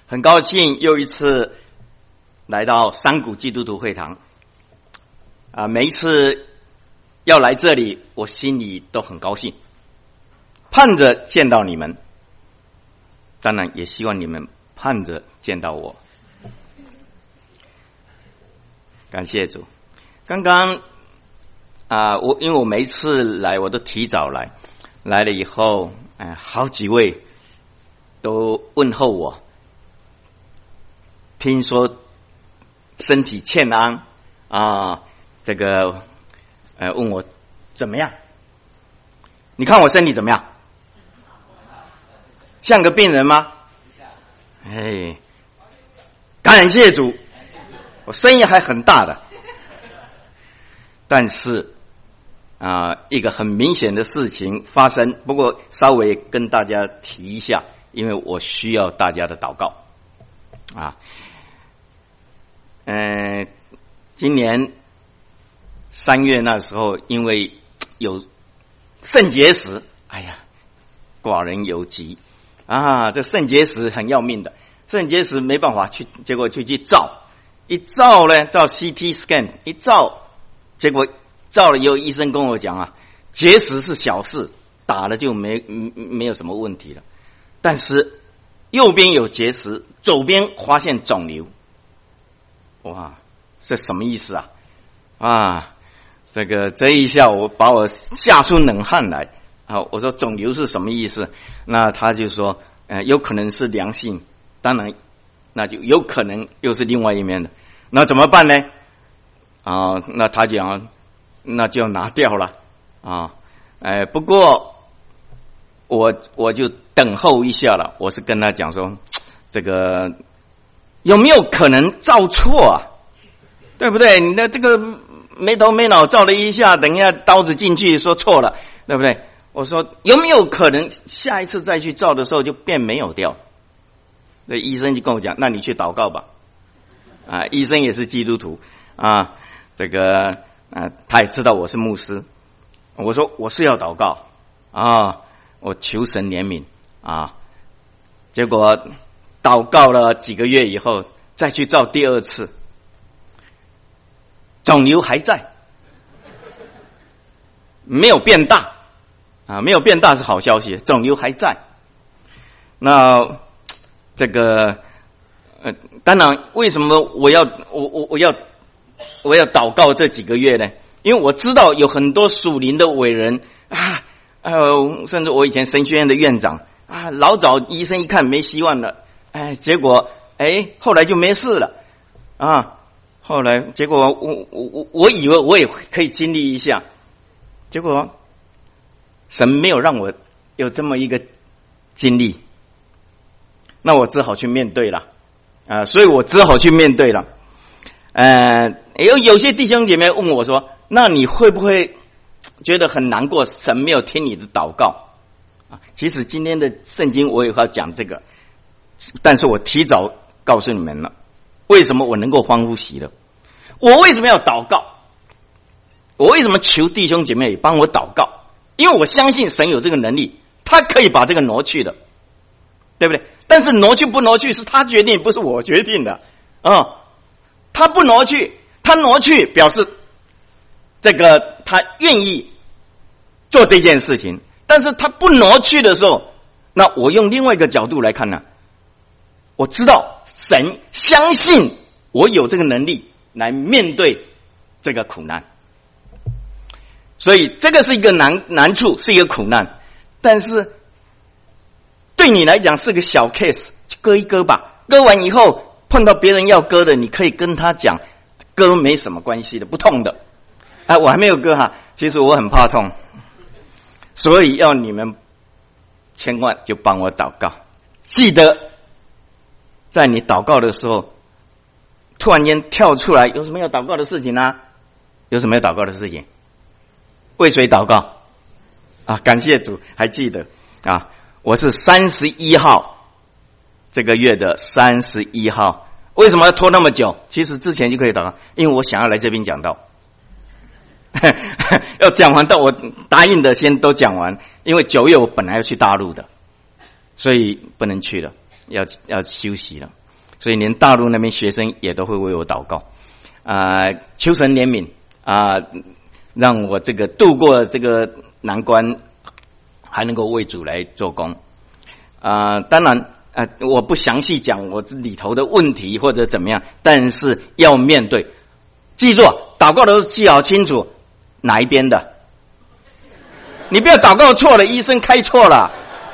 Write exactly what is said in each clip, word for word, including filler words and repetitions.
很高兴又一次来到山谷基督徒会堂啊！每一次要来这里，我心里都很高兴，盼着见到你们，当然也希望你们盼着见到我。感谢主。刚刚啊，我因为我每一次来我都提早来，来了以后，哎，好几位都问候我，听说身体欠安啊，这个呃问我怎么样？你看我身体怎么样？像个病人吗？哎，感谢主，我声音还很大的，但是啊、呃，一个很明显的事情发生，不过稍微跟大家提一下，因为我需要大家的祷告啊。呃，今年三月那时候，因为有肾结石，哎呀，寡人有疾啊！这肾结石很要命的，肾结石没办法去，结果就去照，一照呢，照 C T scan， 一照，结果照了以后，医生跟我讲啊，结石是小事，打了就没没有什么问题了。但是右边有结石，左边发现肿瘤。哇，这什么意思啊？啊，这个这一下我把我吓出冷汗来啊！我说肿瘤是什么意思？那他就说，呃，有可能是良性，当然，那就有可能又是另外一面的。那怎么办呢？啊，那他讲，那就拿掉了啊。哎、呃，不过我我就等候一下了。我是跟他讲说，这个。有没有可能照错啊？对不对？你的这个没头没脑照了一下，等一下刀子进去说错了，对不对？我说有没有可能下一次再去照的时候就变没有掉？那医生就跟我讲，那你去祷告吧。啊，医生也是基督徒啊，这个啊，他也知道我是牧师。我说我是要祷告啊，我求神怜悯啊，结果。祷告了几个月以后，再去照第二次，肿瘤还在，没有变大啊，没有变大是好消息，肿瘤还在。那这个呃，当然，为什么我要我我我要我要祷告这几个月呢？因为我知道有很多属灵的伟人啊，呃，甚至我以前神学院的院长啊，老早医生一看没希望了。哎，结果哎，后来就没事了啊。后来结果我我我我以为我也可以经历一下，结果神没有让我有这么一个经历，那我只好去面对了啊。所以我只好去面对了。呃，有有些弟兄姐妹问我说：“那你会不会觉得很难过？神没有听你的祷告啊？”其实今天的圣经我也要讲这个。但是我提早告诉你们了，为什么我能够欢呼喜乐？我为什么要祷告？我为什么求弟兄姐妹帮我祷告？因为我相信神有这个能力，他可以把这个挪去的，对不对？但是挪去不挪去是他决定，不是我决定的啊、嗯。他不挪去，他挪去表示这个他愿意做这件事情，但是他不挪去的时候，那我用另外一个角度来看呢？我知道神相信我有这个能力来面对这个苦难，所以这个是一个难难处，是一个苦难，但是对你来讲是个小 case， 割一割吧，割完以后碰到别人要割的，你可以跟他讲，割没什么关系的，不痛的。啊，我还没有割哈，其实我很怕痛，所以要你们千万就帮我祷告，记得。在你祷告的时候，突然间跳出来，有什么要祷告的事情呢？有什么要祷告的事情？为谁祷告？啊，感谢主，还记得啊？我是三十一号，这个月的三十一号。为什么要拖那么久？其实之前就可以祷告，因为我想要来这边讲道，要讲完到我答应的先都讲完，因为九月我本来要去大陆的，所以不能去了。 要要休息了，所以连大陆那边学生也都会为我祷告啊、呃，求神怜悯啊、呃，让我这个度过这个难关，还能够为主来做工啊、呃。当然啊、呃，我不详细讲我这里头的问题或者怎么样，但是要面对，记住祷告的时候记好清楚哪一边的，你不要祷告错了，医生开错了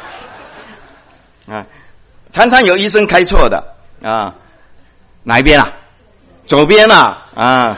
啊。常常有医生开错的啊，哪一边啊？左边啊啊！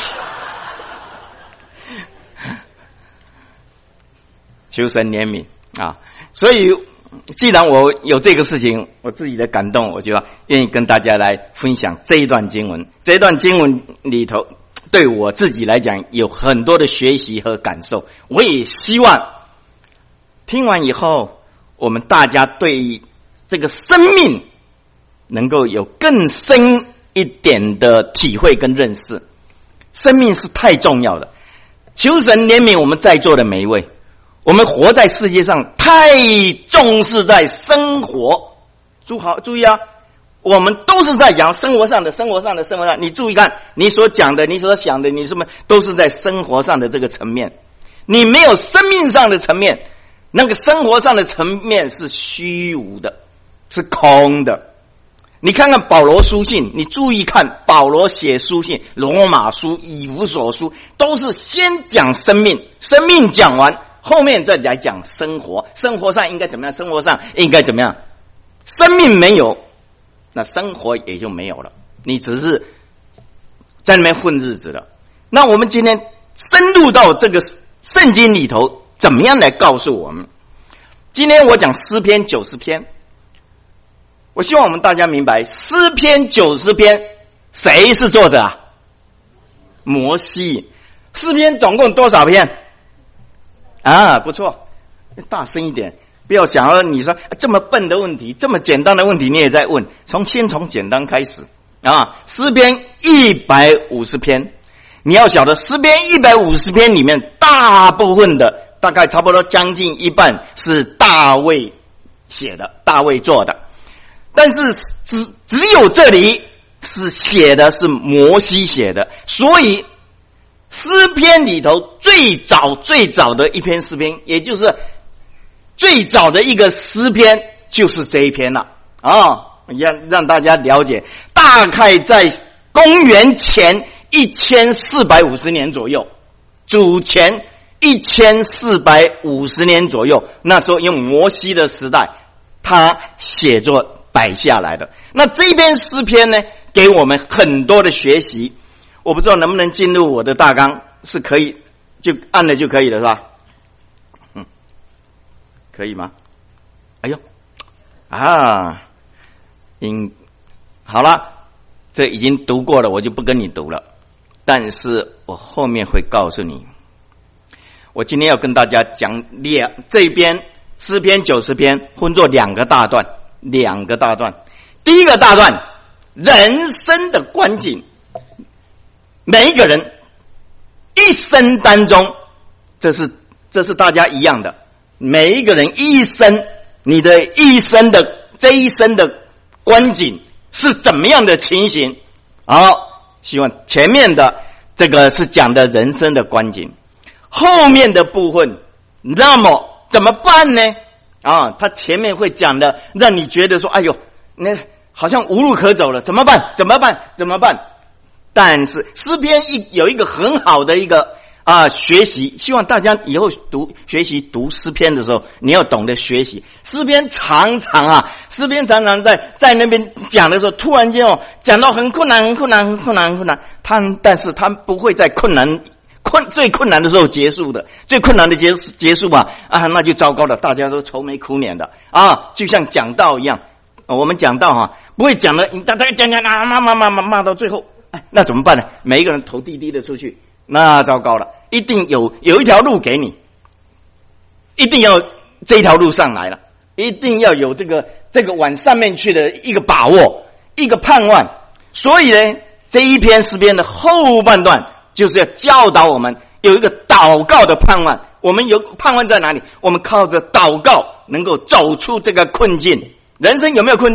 求神怜悯啊！所以，既然我有这个事情，我自己的感动，我就要愿意跟大家来分享这一段经文。这一段经文里头，对我自己来讲有很多的学习和感受。我也希望听完以后，我们大家对这个生命能够有更深一点的体会跟认识。生命是太重要的，求神怜悯我们在座的每一位。我们活在世界上太重视在生活，注好注意啊，我们都是在讲生活上的生活上的生活上，你注意看，你所讲的，你所想的，你什么都是在生活上的这个层面，你没有生命上的层面，那个生活上的层面是虚无的，是空的。你看看保罗书信，你注意看保罗写书信，罗马书、以弗所书，都是先讲生命，生命讲完，后面再来讲生活，生活上应该怎么样，生活上应该怎么样。生命没有，那生活也就没有了，你只是在那边混日子了。那我们今天深入到这个圣经里头，怎么样来告诉我们？今天我讲诗篇九十篇，我希望我们大家明白，诗篇九十篇谁是作者啊？摩西。诗篇总共多少篇？啊，不错，大声一点，不要想要你说这么笨的问题，这么简单的问题你也在问，从先从简单开始啊。诗篇一百五十篇，你要晓得诗篇一百五十篇里面大部分的大概差不多将近一半是大卫写的，大卫做的，但是只只有这里是写的是摩西写的，所以诗篇里头最早最早的一篇诗篇，也就是最早的一个诗篇就是这一篇了啊！让让大家了解，大概在公元前一千四百五十年左右，主前一千四百五十年左右，那时候用摩西的时代，他写作摆下来的。那这篇诗篇呢，给我们很多的学习。我不知道能不能进入我的大纲，是可以，就按了就可以了，是吧？嗯，可以吗？哎呦，啊，应好了，这已经读过了，我就不跟你读了。但是我后面会告诉你，我今天要跟大家讲两这边诗篇九十篇分作两个大段，两个大段。第一个大段，人生的观景。每一个人一生当中，这是这是大家一样的，每一个人一生，你的一生的这一生的观景是怎么样的情形？好，希望前面的这个是讲的人生的观景，后面的部分，那么怎么办呢？啊，他前面会讲的，让你觉得说，哎呦，那好像无路可走了，怎么办？怎么办？怎么办？但是诗篇一有一个很好的一个啊学习，希望大家以后读学习读诗篇的时候，你要懂得学习。诗篇常常啊，诗篇常常在在那边讲的时候，突然间哦，讲到很困难、很困难、很困难、很困难，他但是他不会在困难困最困难的时候结束的，最困难的结结束吧啊，那就糟糕了，大家都愁眉苦脸的啊，就像讲道一样，我们讲道哈，不会讲的，大家讲讲啊骂骂骂骂骂到最后。那怎么办呢？每一个人头低低的出去，那糟糕了，一定有有一条路给你，一定要这一条路上来了，一定要有这个这个往上面去的一个把握，一个盼望。所以呢，这一篇诗篇的后半段就是要教导我们有一个祷告的盼望。我们有盼望在哪里？我们靠着祷告能够走出这个困境。人生有没有困境？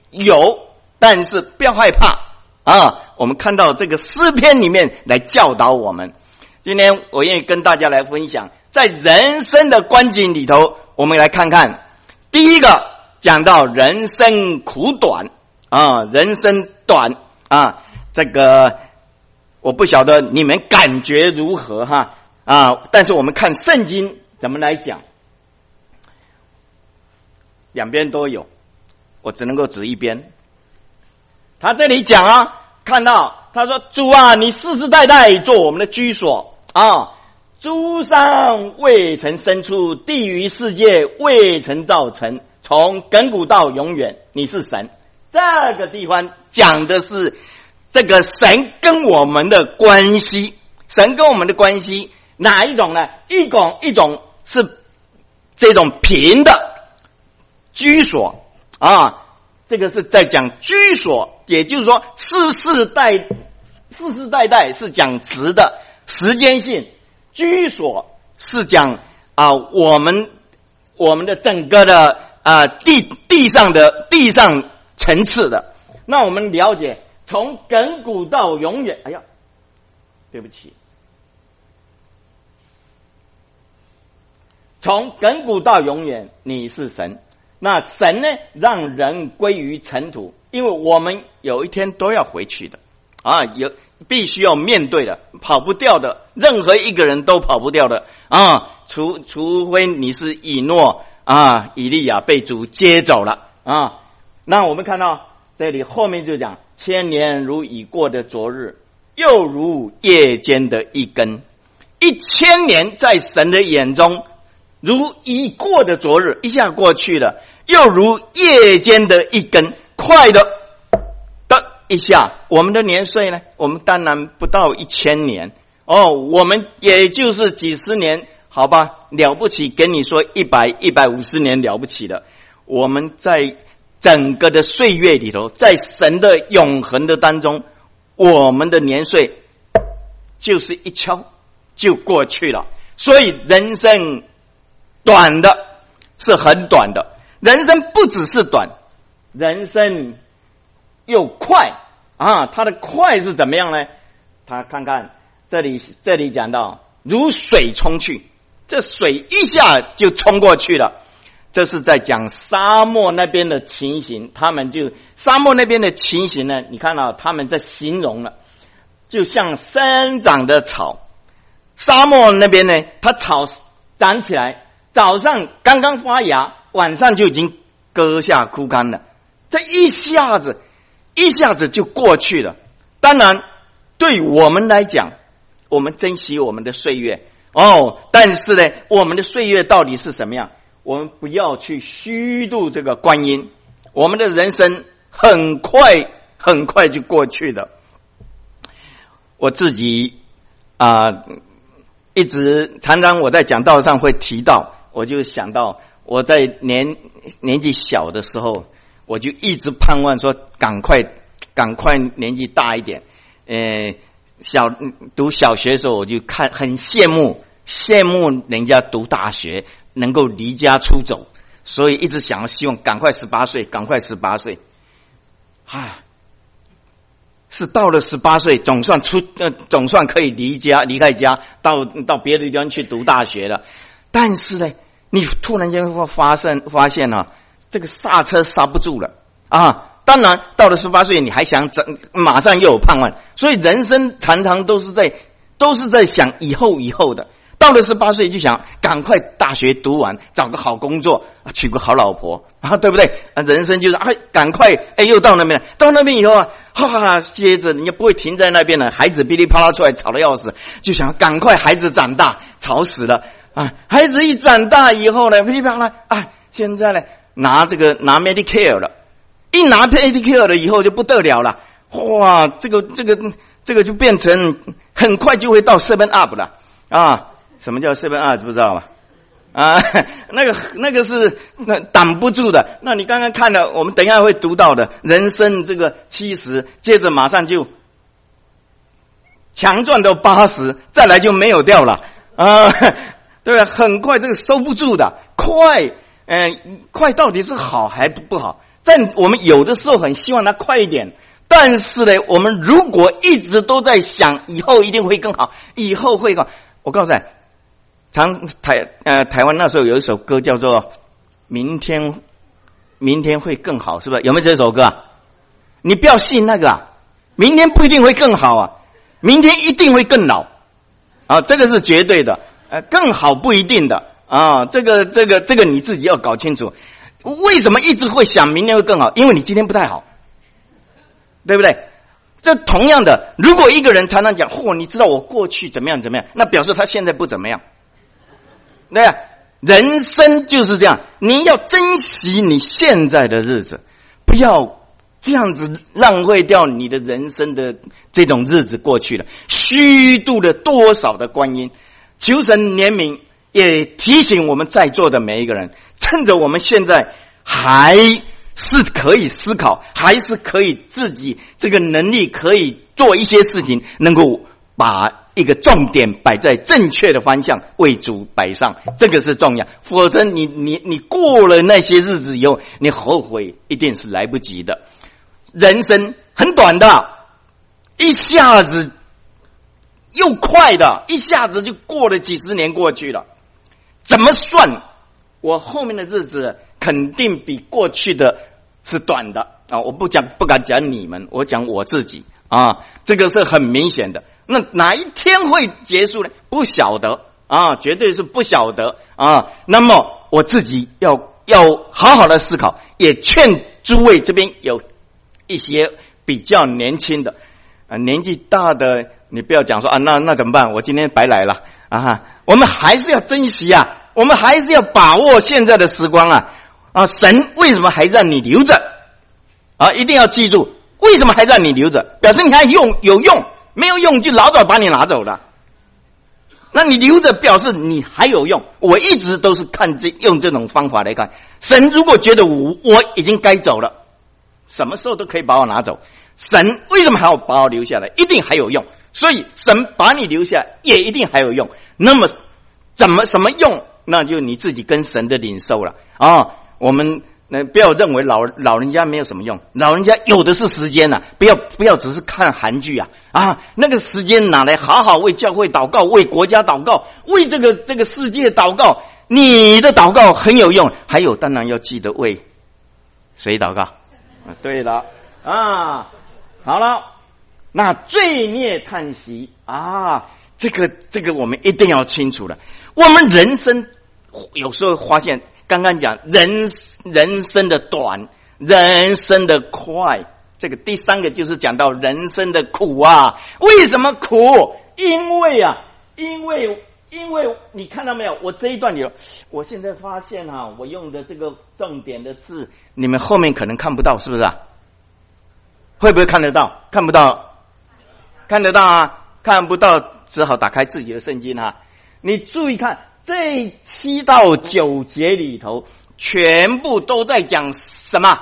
有，但是不要害怕啊！我们看到这个诗篇里面来教导我们。今天我愿意跟大家来分享，在人生的光景里头，我们来看看。第一个讲到人生苦短啊，人生短啊，这个我不晓得你们感觉如何哈啊！但是我们看圣经怎么来讲，两边都有，我只能够指一边。他这里讲啊，看到他说：“主啊，你世世代代做我们的居所。”啊，诸山未曾生出，地狱世界未曾造成，从亘古到永远，你是神。这个地方讲的是这个神跟我们的关系，神跟我们的关系哪一种呢？一种一种是这种平的居所啊，这个是在讲居所，也就是说世世代世世代代是讲直的。时间性居所是讲啊，我们我们的整个的啊地地上的地上层次的。那我们了解从亘古到永远。哎呀，对不起，从亘古到永远，你是神。那神呢，让人归于尘土，因为我们有一天都要回去的啊，有。必须要面对的，跑不掉的，任何一个人都跑不掉的啊！除除非你是以诺啊，以利亚被主接走了啊。那我们看到这里后面就讲：千年如已过的昨日，又如夜间的一更。一千年在神的眼中，如已过的昨日，一下过去了；又如夜间的一更，快的。一下，我们的年岁呢？我们当然不到一千年哦，我们也就是几十年，好吧，了不起。跟你说一百、一百五十年了不起的。我们在整个的岁月里头，在神的永恒的当中，我们的年岁就是一敲就过去了。所以人生短的是很短的，人生不只是短，人生又快啊！它的快是怎么样呢？他看看这里，这里讲到如水冲去，这水一下就冲过去了。这是在讲沙漠那边的情形，他们就沙漠那边的情形呢，你看到他们在形容了，就像生长的草。沙漠那边呢，它草长起来，早上刚刚发芽，晚上就已经割下枯干了。这一下子。一下子就过去了。当然对我们来讲，我们珍惜我们的岁月哦，但是呢，我们的岁月到底是什么样？我们不要去虚度这个光阴，我们的人生很快很快就过去了。我自己啊、呃，一直常常我在讲道上会提到，我就想到我在年年纪小的时候，我就一直盼望说，赶快，赶快年纪大一点。呃，小读小学的时候，我就看很羡慕，羡慕人家读大学能够离家出走，所以一直想要希望赶快十八岁，赶快十八岁。啊，是到了十八岁，总算出，呃，总算可以离家，离开家，到到别的地方去读大学了。但是呢，你突然间会发现，发现啊。这个刹车刹不住了啊！当然，到了十八岁，你还想马上又有盼望，所以人生常常都是在都是在想以后以后的。到了十八岁就想赶快大学读完，找个好工作，娶个好老婆啊，对不对？啊，人生就是啊，赶快哎，又到那边了，到那边以后啊，哈哈，接着你也不会停在那边了，孩子噼里啪啦出来吵得要死，就想赶快孩子长大，吵死了啊！孩子一长大以后呢，噼里啪啦啊，现在呢。拿这个拿 Medicare 了，一拿 Medicare 了以后就不得了了，哇，这个这个这个就变成很快就会到 seven up 了啊！什么叫 seven up 不知道吧？啊，那个那个是那挡不住的。那你刚刚看了，我们等一下会读到的，人生这个七十，接着马上就强壮到八十，再来就没有掉了啊！对吧？很快这个收不住的，快。呃，快到底是好还不不好？ 在我们有的时候很希望它快一点，但是呢，我们如果一直都在想以后一定会更好，以后会更好，我告诉你，常台呃台湾那时候有一首歌叫做《明天明天会更好》，是不是？有没有这首歌啊？你不要信那个啊，明天不一定会更好啊，明天一定会更老啊，这个是绝对的，呃，更好不一定的啊，这个这个这个你自己要搞清楚。为什么一直会想明天会更好？因为你今天不太好，对不对？这同样的，如果一个人常常讲，嚯，你知道我过去怎么样怎么样，那表示他现在不怎么样。对啊，人生就是这样，你要珍惜你现在的日子，不要这样子浪费掉你的人生的这种日子过去了，虚度了多少的光阴。求神怜悯，也提醒我们在座的每一个人，趁着我们现在还是可以思考，还是可以自己这个能力可以做一些事情，能够把一个重点摆在正确的方向，为主摆上，这个是重要。否则你你你过了那些日子以后，你后悔一定是来不及的。人生很短的，一下子又快的，一下子就过了几十年过去了。怎么算？我后面的日子肯定比过去的是短的啊！我不讲，不敢讲你们，我讲我自己啊，这个是很明显的。那哪一天会结束呢？不晓得啊，绝对是不晓得啊。那么我自己要要好好的思考，也劝诸位这边有一些比较年轻的啊，年纪大的你不要讲说啊，那那怎么办？我今天白来了啊！我们还是要珍惜啊，我们还是要把握现在的时光啊！啊，神为什么还让你留着？啊，一定要记住，为什么还让你留着？表示你还用有用，没有用就老早把你拿走了。那你留着，表示你还有用。我一直都是看这用这种方法来看，神如果觉得我我已经该走了，什么时候都可以把我拿走。神为什么还要把我留下来？一定还有用。所以神把你留下也一定还有用。那么怎么什么用？那就你自己跟神的领受了啊！我们呃不要认为老老人家没有什么用，老人家有的是时间呐、啊！不要不要只是看韩剧啊啊！那个时间拿来好好为教会祷告，为国家祷告，为这个这个世界祷告。你的祷告很有用，还有当然要记得为谁祷告啊？对了啊，好了。那罪孽叹息啊，这个这个我们一定要清楚了。我们人生有时候发现，刚刚讲人人生的短，人生的快，这个第三个就是讲到人生的苦啊。为什么苦？因为啊，因为因为你看到没有？我这一段有，我现在发现哈、啊，我用的这个重点的字，你们后面可能看不到，是不是啊？会不会看得到？看不到。看得到啊，看不到只好打开自己的圣经啊。你注意看这七到九节里头，全部都在讲什么？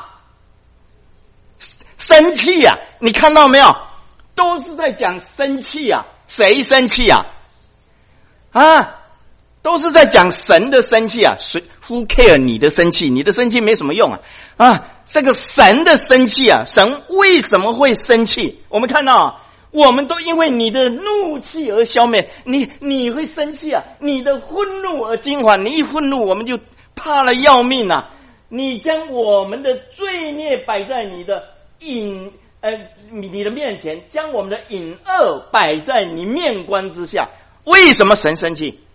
生气呀、啊！你看到没有？都是在讲生气呀、啊。谁生气呀、啊？啊，都是在讲神的生气啊。谁 ？Who care 你的生气？你的生气没什么用啊！啊，这个神的生气啊，神为什么会生气？我们看到、啊。我们都因为你的怒气而消灭，你你会生气啊！你的愤怒而惊惶，你一愤怒我们就怕了要命啊！你将我们的罪孽摆在你的隐呃你的面前，将我们的隐恶摆在你面光之下。为什么神生气？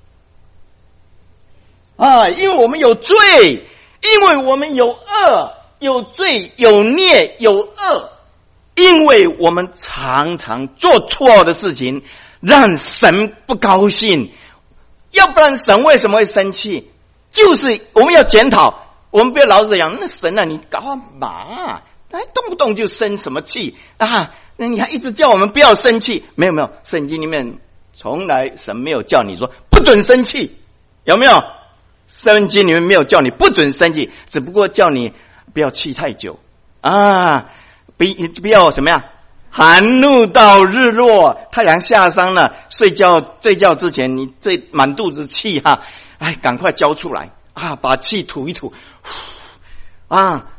啊，因为我们有罪，因为我们有恶，有罪，有孽，有恶。因为我们常常做错的事情，让神不高兴，要不然神为什么会生气？就是我们要检讨，我们不要老是讲那神啊，你干嘛？还动不动就生什么气啊？那你还一直叫我们不要生气？没有没有，圣经里面从来神没有叫你说不准生气，有没有？圣经里面没有叫你不准生气，只不过叫你不要气太久啊。不不要什么呀？含怒到日落，太阳下山了，睡觉睡觉之前，你这满肚子气哈，哎，赶快交出来啊！把气吐一吐，啊，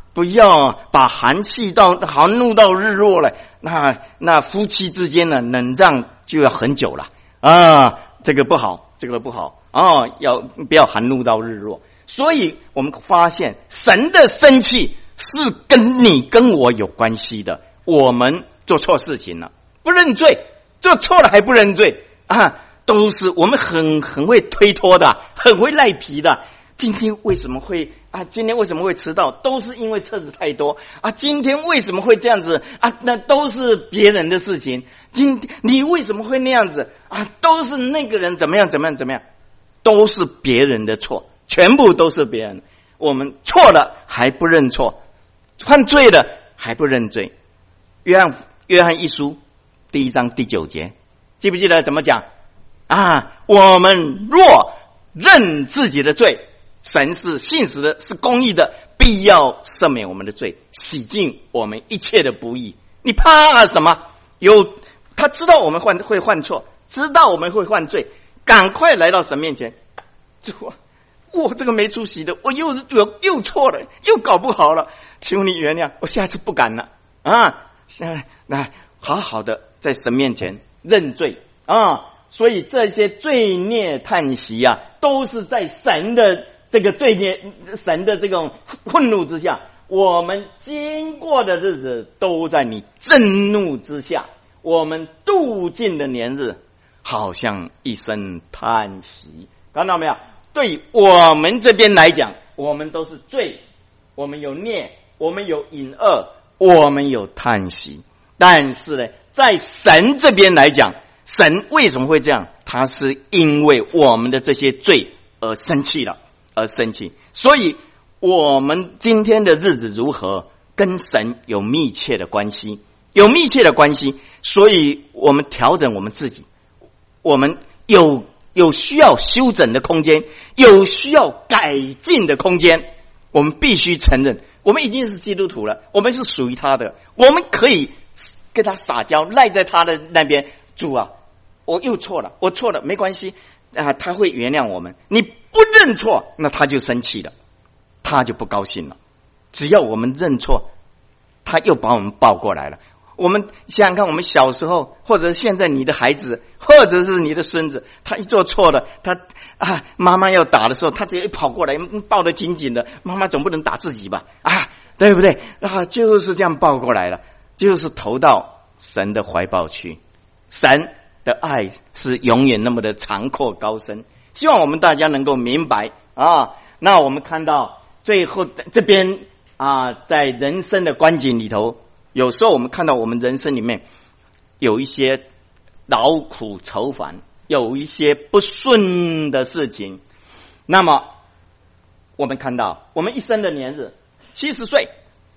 不要把寒气到寒怒到日落了，那那夫妻之间呢，冷战就要很久了啊，这个不好，这个不好啊，要不要寒怒到日落？所以我们发现神的生气是跟你跟我有关系的。我们做错事情了，不认罪，做错了还不认罪啊，都是我们很很会推脱的，很会赖皮的。今天为什么会啊？今天为什么会迟到？都是因为车子太多啊！今天为什么会这样子啊？那都是别人的事情。今天你为什么会那样子啊？都是那个人怎么样怎么样怎么样，都是别人的错，全部都是别人。我们错了还不认错，犯罪了还不认罪。约翰约翰一书第一章第九节，记不记得怎么讲啊？我们若认自己的罪，神是信实的，是公义的，必要赦免我们的罪，洗净我们一切的不义。你怕什么？有他知道我们犯会犯错，知道我们会犯罪，赶快来到神面前。主啊，我这个没出息的，我又又又错了，又搞不好了，求你原谅，我下次不敢了啊！现在来好好的在神面前认罪啊！所以这些罪孽叹息啊，都是在神的这个罪孽、神的这种愤怒之下，我们经过的日子都在你震怒之下，我们度尽的年日好像一声叹息。看到没有？对我们这边来讲，我们都是罪，我们有孽，我们有隐恶，我们有叹息。但是呢，在神这边来讲，神为什么会这样？他是因为我们的这些罪而生气了，而生气。所以我们今天的日子如何，跟神有密切的关系，有密切的关系。所以我们调整我们自己，我们有有需要修整的空间，有需要改进的空间。我们必须承认，我们已经是基督徒了，我们是属于他的，我们可以跟他撒娇，赖在他的那边。主啊，我又错了，我错了，没关系啊，他会原谅我们。你不认错，那他就生气了，他就不高兴了。只要我们认错，他又把我们抱过来了。我们想想看，我们小时候，或者现在你的孩子，或者是你的孙子，他一做错了，他啊，妈妈要打的时候，他直接跑过来，抱得紧紧的。妈妈总不能打自己吧？啊，对不对？啊，就是这样抱过来了，就是投到神的怀抱去。神的爱是永远那么的长阔高深，希望我们大家能够明白啊。那我们看到最后这边啊，在人生的观景里头，有时候我们看到我们人生里面有一些劳苦愁烦，有一些不顺的事情。那么我们看到我们一生的年日七十岁，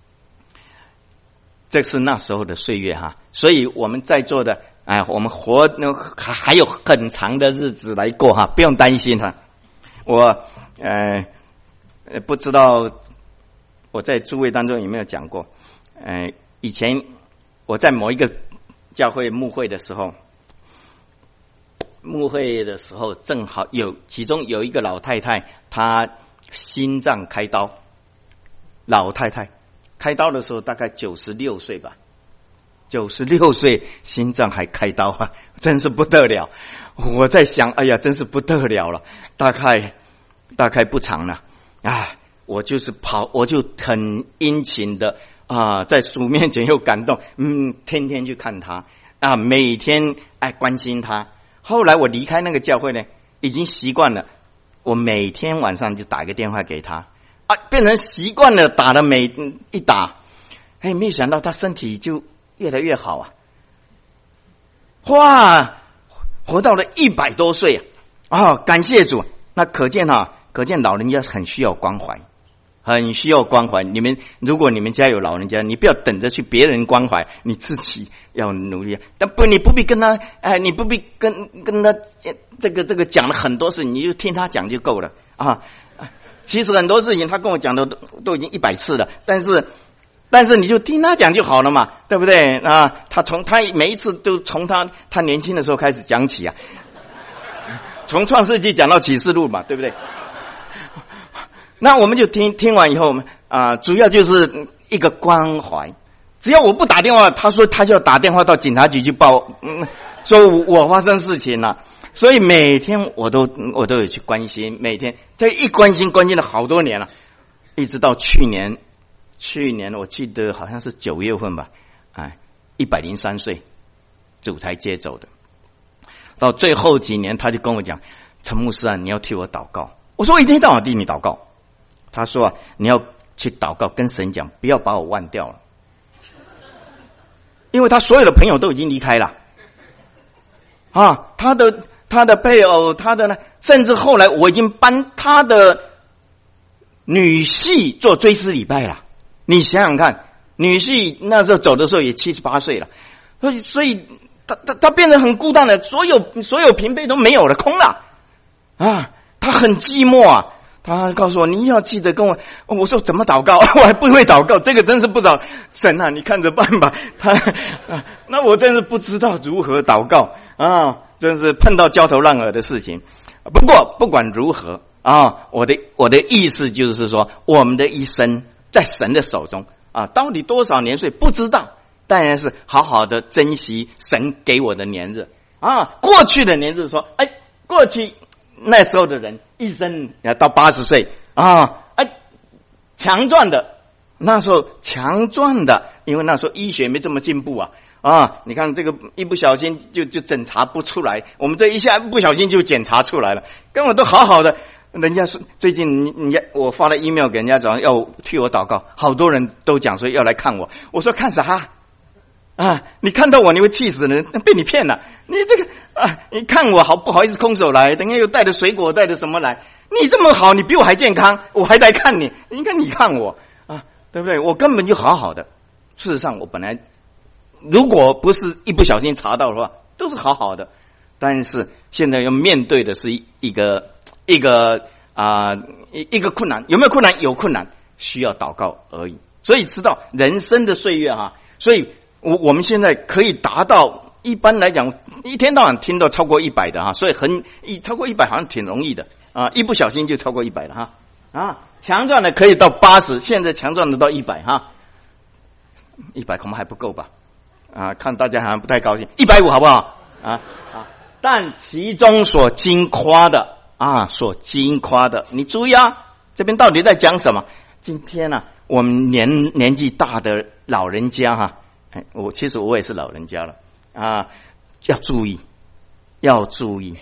这是那时候的岁月哈。所以我们在座的哎，我们活还还有很长的日子来过哈，不用担心哈。我呃不知道我在诸位当中有没有讲过，呃，以前我在某一个教会牧会的时候，牧会的时候正好有其中有一个老太太，她心脏开刀，老太太开刀的时候大概九十六岁吧。九十六岁心脏还开刀啊，真是不得了。我在想，哎呀，真是不得了了，大概大概不长了啊！我就是跑，我就很殷勤的啊，在主面前又感动，嗯，天天去看他啊，每天哎关心他。后来我离开那个教会呢，已经习惯了，我每天晚上就打一个电话给他啊，变成习惯了，打了每一打，哎，没有想到他身体就越来越好啊！哇，活到了一百多岁啊！啊，感谢主。那可见啊，可见老人家很需要关怀，很需要关怀。你们如果你们家有老人家，你不要等着去别人关怀，你自己要努力。但不，你不必跟他，哎，你不必跟跟他这个这个讲了很多事，你就听他讲就够了啊。其实很多事情他跟我讲的都都已经一百次了，但是。但是你就听他讲就好了嘛，对不对啊？他从他每一次都从他他年轻的时候开始讲起啊，从创世纪讲到启示录嘛，对不对？那我们就听听完以后， 啊，主要就是一个关怀。只要我不打电话，他说他就要打电话到警察局去报，嗯，说我发生事情了。所以每天我都我都有去关心，每天这一关心关心了好多年了，一直到去年，去年我记得好像是九月份吧，哎，一百零三岁，主才接走的。到最后几年，他就跟我讲：“陈牧师啊，你要替我祷告。”我说：“我一天到晚替你祷告。”他说：“啊，你要去祷告，跟神讲，不要把我忘掉了。”因为他所有的朋友都已经离开了，啊，他的他的配偶，他的呢，甚至后来我已经帮他的女婿做追思礼拜了。你想想看，女婿那时候走的时候也七十八岁了，所以所以他他他变得很孤单了，所有所有平辈都没有了，空了啊，他很寂寞啊。他告诉我，你要记得跟我。我说怎么祷告？我还不会祷告，这个真是不知道。神啊，你看着办吧。他，啊、那我真是不知道如何祷告啊，真是碰到焦头烂额的事情。不过不管如何啊，我的我的意思就是说，我们的一生在神的手中啊，到底多少年岁不知道，当然是好好的珍惜神给我的年日啊。过去的年日说，哎，过去。那时候的人一生要到八十岁啊，哎，强壮的，那时候强壮的，因为那时候医学没这么进步啊啊！你看这个一不小心就就检查不出来，我们这一下不小心就检查出来了，根本都好好的。人家说最近你你我发了 email 给人家讲要替我祷告，好多人都讲说要来看我，我说看啥啊？你看到我你会气死人，被你骗了，你这个。啊！你看我好不好意思空手来，等下又带着水果带着什么来？你这么好，你比我还健康，我还来看你。应该你看我啊，对不对？我根本就好好的。事实上，我本来如果不是一不小心查到的话，都是好好的。但是现在要面对的是一个一个啊、呃、一一个困难，有没有困难？有困难，需要祷告而已。所以知道人生的岁月哈，所以我我们现在可以达到。一般来讲，一天到晚听到超过一百的哈，所以很一超过一百好像挺容易的啊，一不小心就超过一百了哈啊，强壮的可以到八十，现在强壮的到一百哈，一百恐怕还不够吧啊，看大家好像不太高兴，一百五好不好啊啊？但其中所经夸的啊，所经夸的，你注意啊，这边到底在讲什么？今天呢、啊，我们年年纪大的老人家哈，哎，我其实我也是老人家了。啊，要注意，要注意，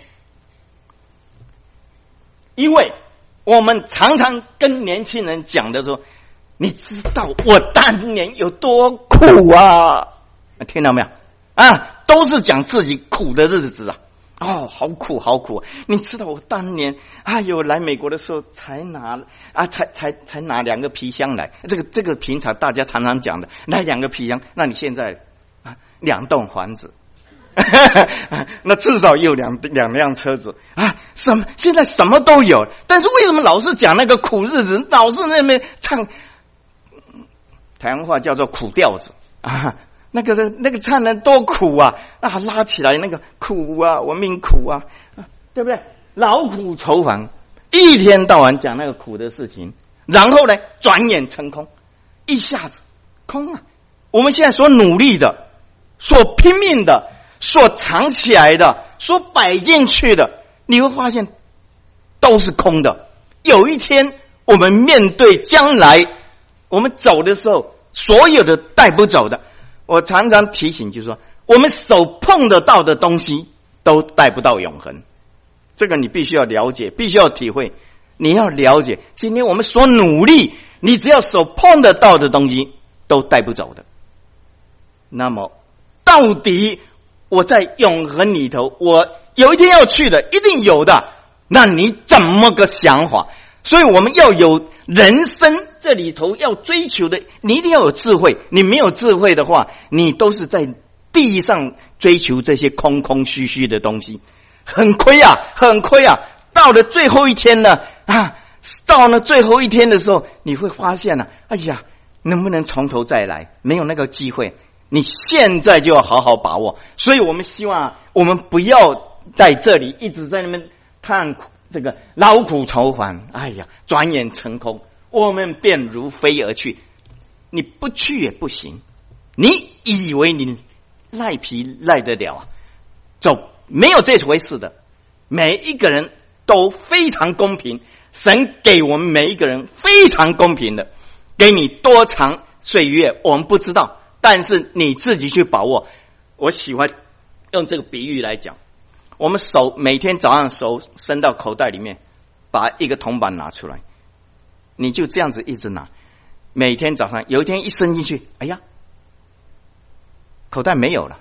因为我们常常跟年轻人讲的说，你知道我当年有多苦啊？听到没有？啊，都是讲自己苦的日子啊！哦，好苦，好苦！你知道我当年，哎呦，来美国的时候才拿啊，才才才拿两个皮箱来，这个这个平常大家常常讲的，来两个皮箱，那你现在？两栋房子，那至少也有两两辆车子啊！什么？现在什么都有，但是为什么老是讲那个苦日子？老是那边唱台湾话叫做苦调子啊！那个那个唱的多苦啊！啊，拉起来那个苦啊，我命苦啊，对不对？劳苦愁烦，一天到晚讲那个苦的事情，然后呢，转眼成空，一下子空了。我们现在所努力的。所拼命的，所藏起来的，所摆进去的，你会发现都是空的。有一天，我们面对将来，我们走的时候，所有的带不走的，我常常提醒，就是说，我们手碰得到的东西，都带不到永恒。这个你必须要了解，必须要体会。你要了解，今天我们所努力，你只要手碰得到的东西，都带不走的。那么，到底我在永恒里头，我有一天要去的，一定有的。那你怎么个想法？所以我们要有人生这里头要追求的，你一定要有智慧。你没有智慧的话，你都是在地上追求这些空空虚虚的东西，很亏啊，很亏啊。到了最后一天呢，啊，到了最后一天的时候，你会发现呢、啊，哎呀，能不能从头再来？没有那个机会。你现在就要好好把握，所以我们希望我们不要在这里一直在那边叹苦，这个劳苦愁烦，哎呀，转眼成空。 我们便如飞而去。你不去也不行，你以为你赖皮赖得了啊？走，没有这回事的。每一个人都非常公平，神给我们每一个人非常公平的，给你多长岁月我们不知道，但是你自己去把握。我喜欢用这个比喻来讲，我们手每天早上手伸到口袋里面，把一个铜板拿出来，你就这样子一直拿，每天早上有一天一伸进去，哎呀，口袋没有了，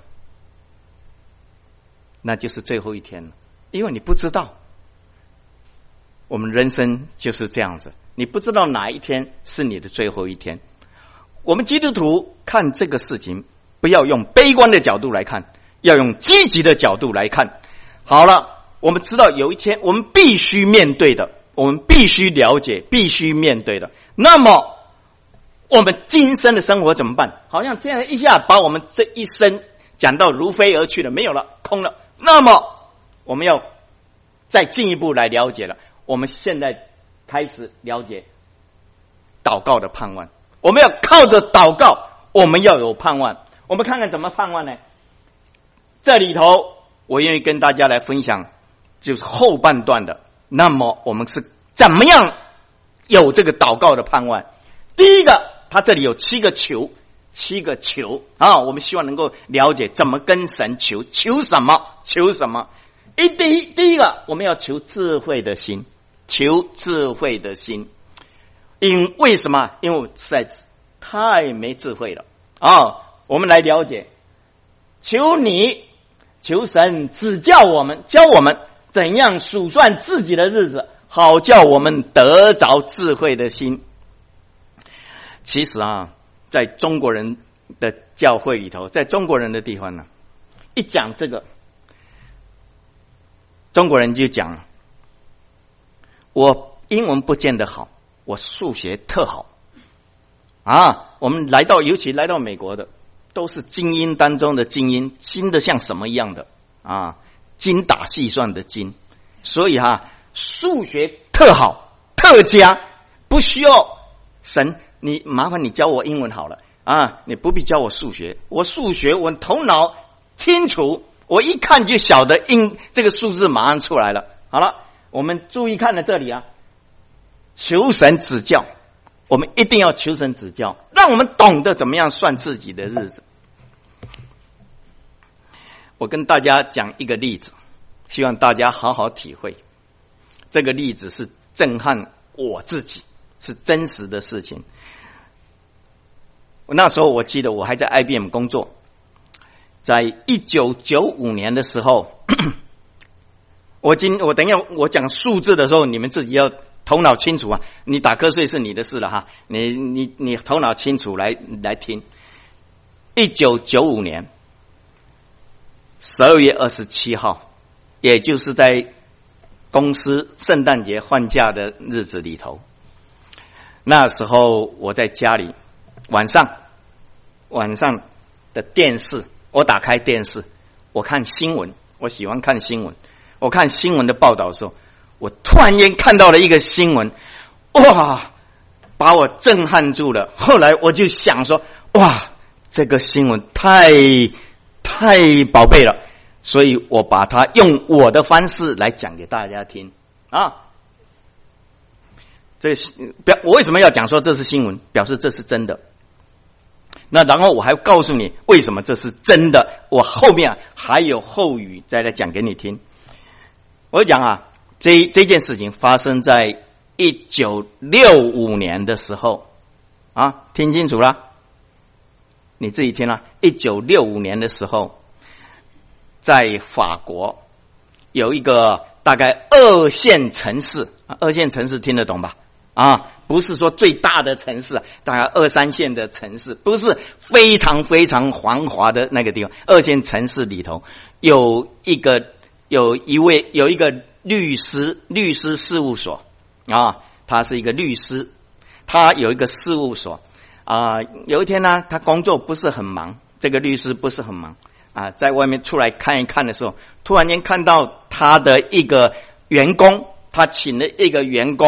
那就是最后一天了。因为你不知道，我们人生就是这样子，你不知道哪一天是你的最后一天。我们基督徒看这个事情，不要用悲观的角度来看，要用积极的角度来看。好了，我们知道有一天我们必须面对的，我们必须了解，必须面对的。那么我们今生的生活怎么办？好像这样一下把我们这一生讲到如飞而去了，没有了，空了。那么我们要再进一步来了解了。我们现在开始了解祷告的盼望。我们要靠着祷告，我们要有盼望。我们看看怎么盼望呢？这里头我愿意跟大家来分享，就是后半段的。那么我们是怎么样有这个祷告的盼望？第一个，他这里有七个求，七个求啊，我们希望能够了解怎么跟神求，求什么，求什么。一第一第一个，我们要求智慧的心，求智慧的心。因为什么？因为我实在太没智慧了啊！我们来了解，求你，求神指教我们，教我们怎样数算自己的日子，好叫我们得着智慧的心。其实啊，在中国人的教会里头，在中国人的地方呢，一讲这个，中国人就讲，我英文不见得好，我数学特好啊！我们来到，尤其来到美国的，都是精英当中的精英，精的像什么一样的啊？精打细算的精，所以哈、啊，数学特好，特佳，不需要神，你麻烦你教我英文好了啊！你不必教我数学，我数学我头脑清楚，我一看就晓得英这个数字马上出来了。好了，我们注意看了这里啊。求神指教，我们一定要求神指教，让我们懂得怎么样算自己的日子。我跟大家讲一个例子，希望大家好好体会。这个例子是震撼我自己，是真实的事情。那时候我记得我还在 I B M 工作，在一九九五年的时候，我今我等一下我讲数字的时候，你们自己要头脑清楚啊！你打瞌睡是你的事了哈，你你你头脑清楚来来听。一九九五年十二月二十七号，也就是在公司圣诞节放假的日子里头，那时候我在家里，晚上晚上的电视，我打开电视，我看新闻，我喜欢看新闻，我看新闻的报道的时候，我突然间看到了一个新闻，哇，把我震撼住了。后来我就想说，哇，这个新闻太太宝贝了，所以我把它用我的方式来讲给大家听啊。这表我为什么要讲说这是新闻？表示这是真的。那然后我还告诉你为什么这是真的，我后面还有后语再来讲给你听。我讲啊。这这件事情发生在一九六五年的时候啊，听清楚了，你自己听了。一九六五年的时候，在法国有一个大概二线城市，二线城市听得懂吧？啊，不是说最大的城市，大概二三线的城市，不是非常非常繁华的那个地方。二线城市里头有一个有一位有一个。律师律师事务所啊，他是一个律师，他有一个事务所啊。有一天呢，他工作不是很忙，这个律师不是很忙啊，在外面出来看一看的时候，突然间看到他的一个员工，他请了一个员工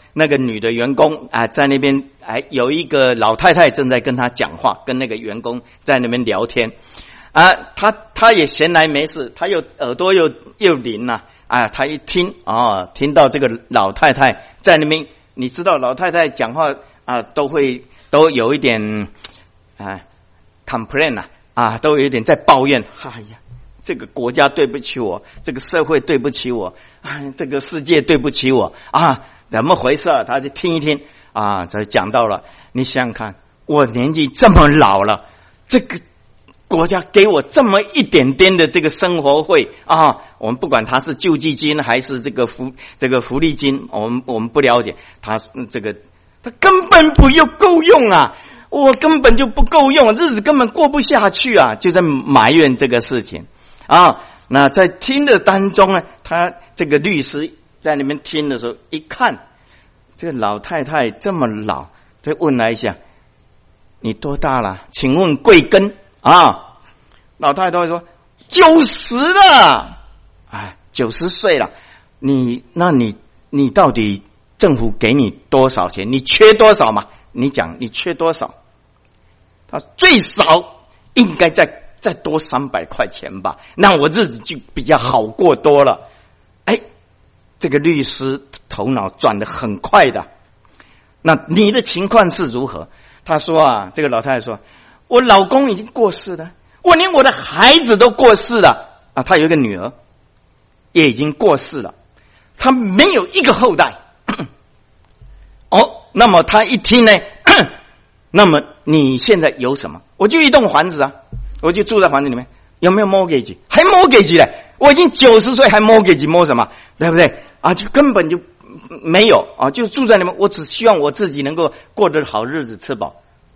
那个女的员工啊，在那边哎，有一个老太太正在跟他讲话，跟那个员工在那边聊天啊，他他也闲来没事，他又耳朵又又灵了啊，他一听啊，听到这个老太太在那边，你知道老太太讲话啊，都会都有一点啊 complain 啊啊，都有一点在抱怨，哎呀。这个国家对不起我，这个社会对不起我，哎，这个世界对不起我啊！怎么回事？他就听一听啊，才讲到了。你想想看，我年纪这么老了，这个国家给我这么一点点的这个生活费啊，我们不管他是救济金还是这个福这个福利金，我们我们不了解，他这个他根本不用够用啊！我根本就不够用，日子根本过不下去啊！就在埋怨这个事情。啊，那在听的当中呢，他这个律师在那边听的时候，一看这个老太太这么老，就问了一下：“你多大了？请问贵庚？”啊，老太太说：“九十了，哎，九十岁了。你那你你到底政府给你多少钱？你缺多少嘛？你讲你缺多少？”他最少应该在。再多三百块钱吧，那我日子就比较好过多了。哎，这个律师头脑转得很快的。那你的情况是如何？他说啊，这个老太太说，我老公已经过世了，我连我的孩子都过世了啊。他有一个女儿，也已经过世了，他没有一个后代。哦，那么他一听呢，那么你现在有什么？我就一栋房子啊。我就住在房子里面，有没有 mortgage？ 还 mortgage 嘞！我已经九十岁，还 mortgage 摸什么？对不对？啊，就根本就没有啊，就住在里面。我只希望我自己能够过得好日子，吃饱。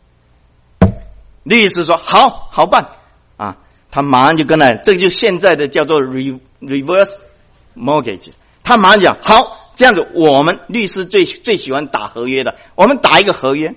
律师说：“好好办啊！”他马上就跟他，这个就现在的叫做 reverse mortgage。他马上讲：“好，这样子，我们律师最最喜欢打合约的，我们打一个合约，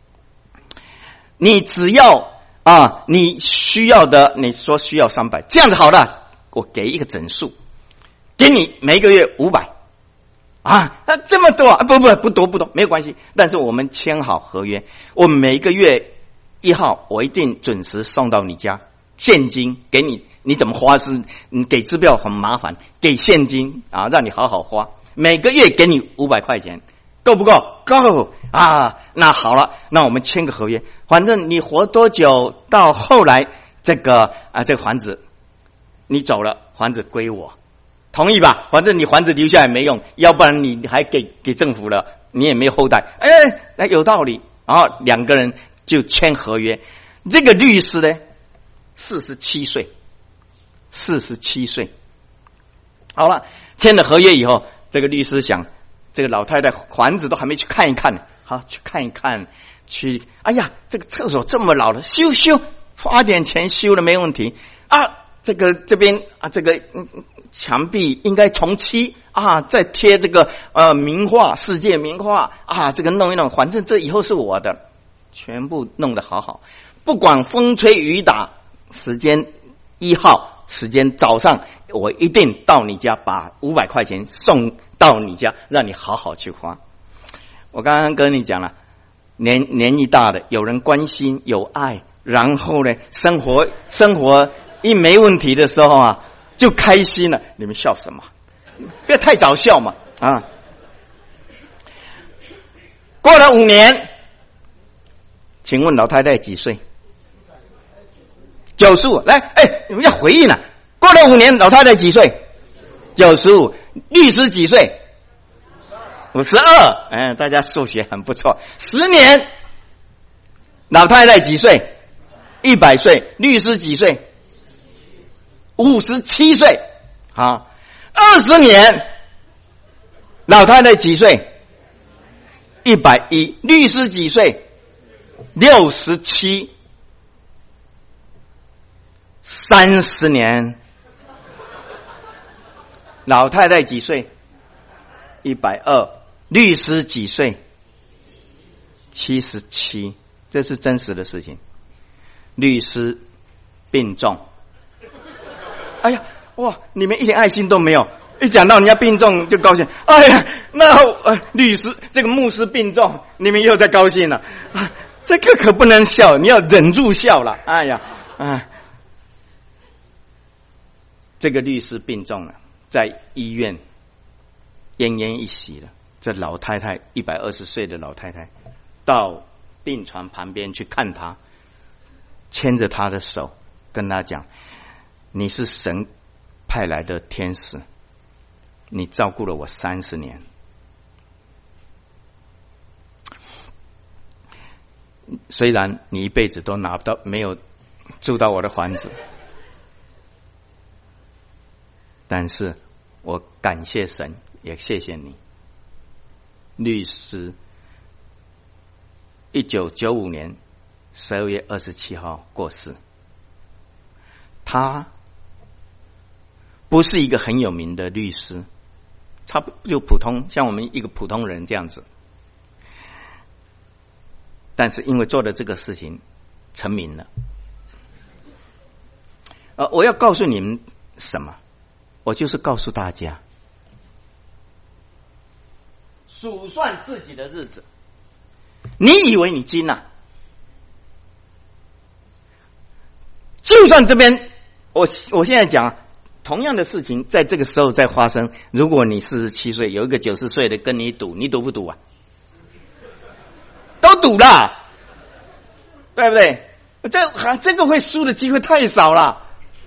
你只要。”啊，你需要的，你说需要三百，这样子好了，我给一个整数，给你每个月五百，啊，那这么多啊，不不不多不多，没有关系，但是我们签好合约，我每个月一号我一定准时送到你家，现金给你，你怎么花是，你给支票很麻烦，给现金啊，让你好好花，每个月给你五百块钱，够不够？够啊，那好了，那我们签个合约。反正你活多久，到后来这个啊，这个房子你走了，房子归我，同意吧？反正你房子留下来没用，要不然你还给给政府了，你也没有后代。哎，那有道理啊！两个人就签合约。这个律师呢，四十七岁，四十七岁。好了，签了合约以后，这个律师想，这个老太太房子都还没去看一看，好去看一看。去，哎呀，这个厕所这么老了，修修，花点钱修了没问题啊。这个这边啊，这个嗯墙壁应该重漆啊，再贴这个呃名画，世界名画啊，这个弄一弄，反正这以后是我的，全部弄得好好，不管风吹雨打，时间一号时间早上，我一定到你家把五百块钱送到你家，让你好好去花。我刚刚跟你讲了。年年纪大的，有人关心，有爱，然后呢，生活生活一没问题的时候啊，就开心了。你们笑什么？不要太早笑嘛啊！过了五年，请问老太太几岁？九十五。来，哎，你们要回应了。过了五年，老太太几岁？九十五。律师几岁？五十二，哎，大家数学很不错。十年，老太太几岁？一百岁。律师几岁？五十七岁。好，二十年，老太太几岁？一百一。律师几岁？六十七。三十年，老太太几岁？一百二。律师几岁？七十七，这是真实的事情。律师病重，哎呀，哇，你们一点爱心都没有。 一讲到人家病重就高兴，哎呀，那呃律师这个牧师病重，你们又在高兴了啊，这个可不能笑，你要忍住笑了。哎呀，啊，这个律师病重了，在医院奄奄一息了。这老太太一百二十岁的老太太到病床旁边去看他，牵着他的手跟他讲，你是神派来的天使，你照顾了我三十年，虽然你一辈子都拿不到，没有住到我的房子，但是我感谢神，也谢谢你。律师一九九五年十二月二十七号过世，他不是一个很有名的律师，他就普通，像我们一个普通人这样子，但是因为做了这个事情成名了。呃，我要告诉你们什么？我就是告诉大家，数算自己的日子，你以为你精啊？就算这边，我我现在讲同样的事情，在这个时候再发生，如果你四十七岁，有一个九十岁的跟你赌，你赌不赌啊？都赌了，对不对？这这个会输的机会太少了。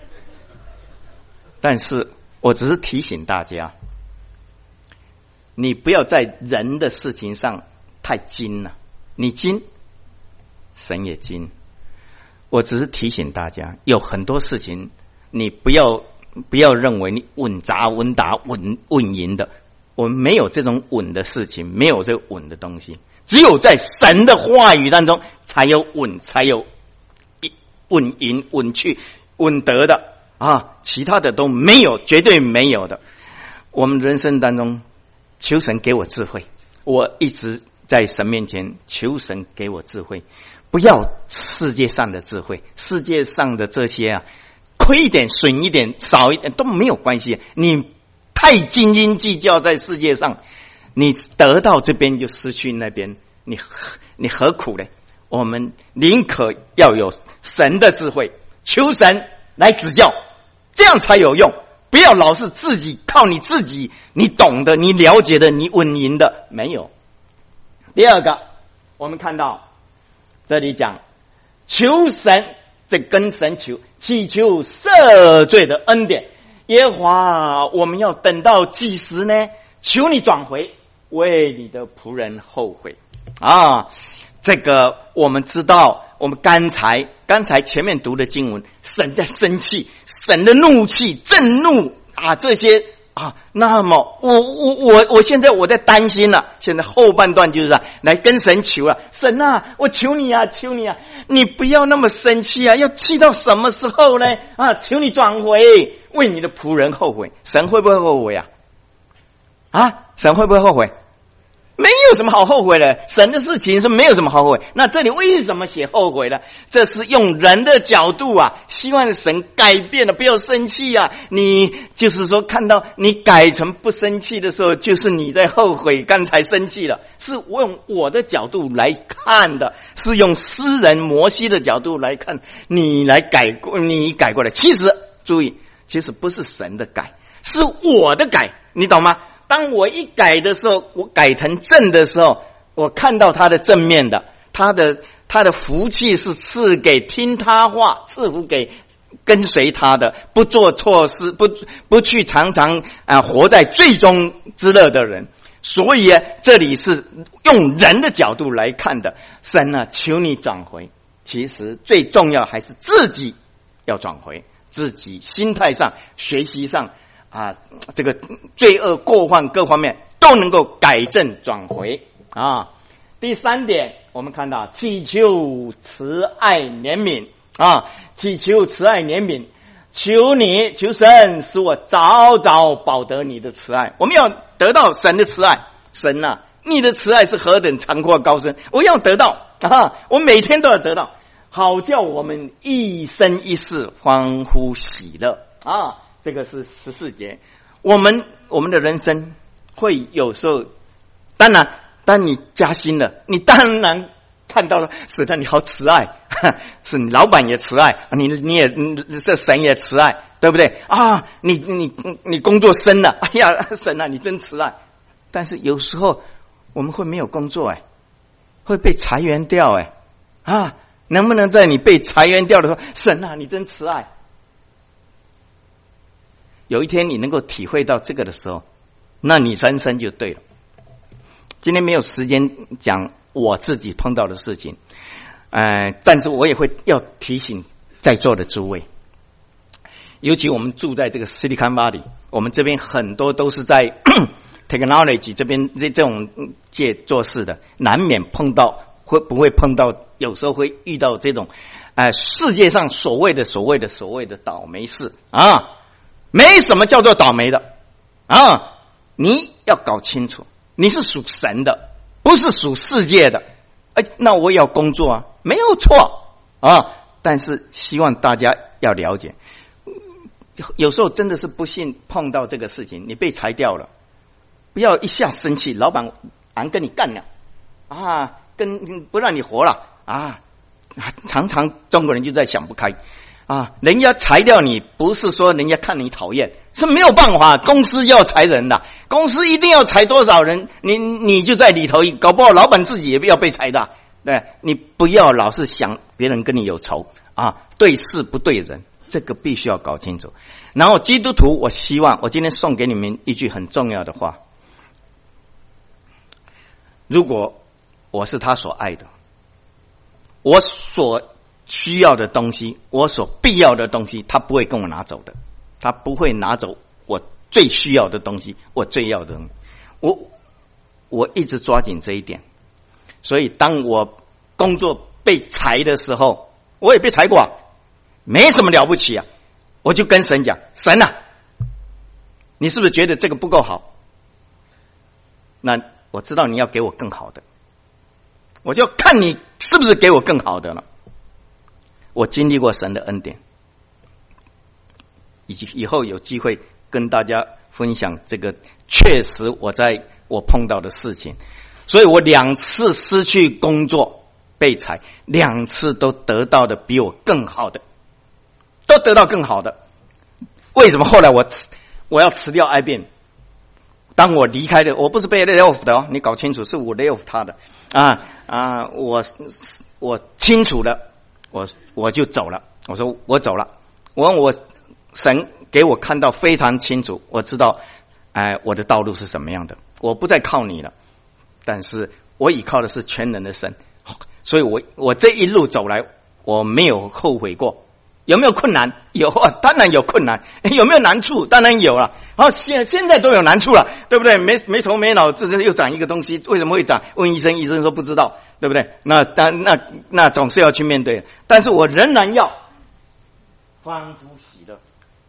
但是我只是提醒大家，你不要在人的事情上太精了，你精，神也精。我只是提醒大家，有很多事情你不要不要认为你稳扎稳打稳稳赢的，我们没有这种稳的事情，没有这个稳的东西，只有在神的话语当中才有稳，才有稳赢稳去稳得的啊，其他的都没有，绝对没有的。我们人生当中求神给我智慧，我一直在神面前求神给我智慧，不要世界上的智慧，世界上的这些啊，亏一点损一点少一点都没有关系，你太斤斤计较在世界上，你得到这边就失去那边，你你何苦呢？我们宁可要有神的智慧，求神来指教，这样才有用。不要老是自己靠你自己，你懂的，你了解的，你稳赢的，没有。第二个，我们看到这里讲求神，这跟神求，祈求赦罪的恩典。耶和华，我们要等到几时呢？求你转回，为你的仆人后悔啊！这个我们知道，我们刚才刚才前面读的经文，神在生气，神的怒气、震怒啊，这些啊，那么我我我我现在我在担心了。现在后半段就是、啊、来跟神求了，神啊，我求你啊，求你啊，你不要那么生气啊，要气到什么时候呢？啊，求你转回，为你的仆人后悔。神会不会后悔啊？啊，神会不会后悔？没有什么好后悔的，神的事情是没有什么好后悔。那这里为什么写后悔呢？这是用人的角度啊，希望神改变了，不要生气啊。你就是说看到你改成不生气的时候，就是你在后悔刚才生气了。是我用我的角度来看的，是用诗人摩西的角度来看，你来改过，你改过来。其实注意，其实不是神的改，是我的改，你懂吗？当我一改的时候，我改成正的时候，我看到他的正面的，他的他的福气是赐给听他话，赐福给跟随他的，不做错事，不不去常常啊活在罪中之乐的人。所以啊，这里是用人的角度来看的。神啊，求你转回。其实最重要还是自己要转回，自己心态上、学习上。啊，这个罪恶过犯各方面都能够改正转回啊。第三点，我们看到祈求慈爱怜悯啊，祈求慈爱怜悯，求你求神使我早早保得你的慈爱。我们要得到神的慈爱，神啊，你的慈爱是何等长阔高深，我要得到啊，我每天都要得到，好叫我们一生一世欢呼喜乐啊。这个是十四节， 我们我们的人生会有时候，当然，当你加薪了，你当然看到了，是的，你好慈爱，是你老板也慈爱，你你也这神也慈爱，对不对啊？你你你工作升了，哎呀，神啊，你真慈爱。但是有时候我们会没有工作，哎，会被裁员掉，哎，啊，能不能在你被裁员掉的时候，神啊，你真慈爱？有一天你能够体会到这个的时候，那你人生就对了。今天没有时间讲我自己碰到的事情，呃，但是我也会要提醒在座的诸位，尤其我们住在这个 Silicon Valley， 我们这边很多都是在technology 这边这这种界做事的，难免碰到会不会碰到，有时候会遇到这种，呃，世界上所谓的所谓的所谓的倒霉事啊。没什么叫做倒霉的啊！你要搞清楚，你是属神的，不是属世界的。哎，那我也要工作啊，没有错啊。但是希望大家要了解，有时候真的是不幸碰到这个事情，你被裁掉了，不要一下生气，老板俺跟你干了啊，跟不让你活了啊。常常中国人就在想不开。啊，人家裁掉你，不是说人家看你讨厌，是没有办法，公司要裁人的，公司一定要裁多少人，你你就在里头，搞不好老板自己也不要被裁的。对，你不要老是想别人跟你有仇啊，对事不对人，这个必须要搞清楚。然后基督徒，我希望我今天送给你们一句很重要的话：如果我是他所爱的，我所需要的东西，我所必要的东西，他不会跟我拿走的，他不会拿走我最需要的东西，我最要的东西。我我一直抓紧这一点，所以当我工作被裁的时候，我也被裁过啊，没什么了不起啊，我就跟神讲：神啊，你是不是觉得这个不够好？那我知道你要给我更好的，我就看你是不是给我更好的了。我经历过神的恩典，以及以后有机会跟大家分享这个确实我在我碰到的事情。所以我两次失去工作被裁，两次都得到的比我更好的，都得到更好的。为什么后来我我要辞掉 I B M？ 当我离开的，我不是被 lay off 的哦，你搞清楚，是我 lay off 他的啊啊！我我清楚了。我我就走了，我说我走了，我问我神给我看到非常清楚，我知道，哎、呃，我的道路是什么样的，我不再靠你了，但是我依靠的是全能的神，所以我我这一路走来，我没有后悔过。有没有困难？有啊，当然有困难。有没有难处？当然有了。好，现现在都有难处了，对不对？没没头没脑，这是又长一个东西，为什么会长？问医生，医生说不知道，对不对？那当那那总是要去面对，但是我仍然要欢呼喜乐。